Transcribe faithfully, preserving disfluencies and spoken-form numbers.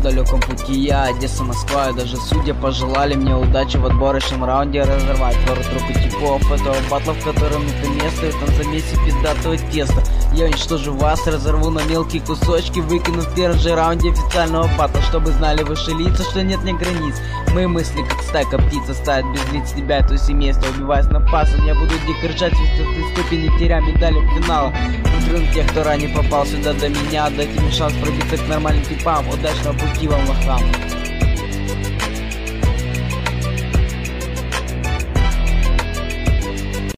далеком пути я, Одесса, Москва, и даже судья пожелали мне удачи в отборочном раунде разорвать пару трупы типов этого батла, в котором это место, и там замесе пиздатого теста. Я уничтожу вас, разорву на мелкие кусочки, выкину в первом же раунде официального батла, чтобы знали ваши лица, что нет ни границ. Мои мысли как стайка птица ставят без лиц тебя, то семейство, убиваясь на пасу. Я буду дико ржать в четвертой ступени, теряя медали финала. Внутренних тех, кто ранее попал сюда до меня, дайте мне шанс пробиться к нормальным типам. Удачного пути вам, лохам.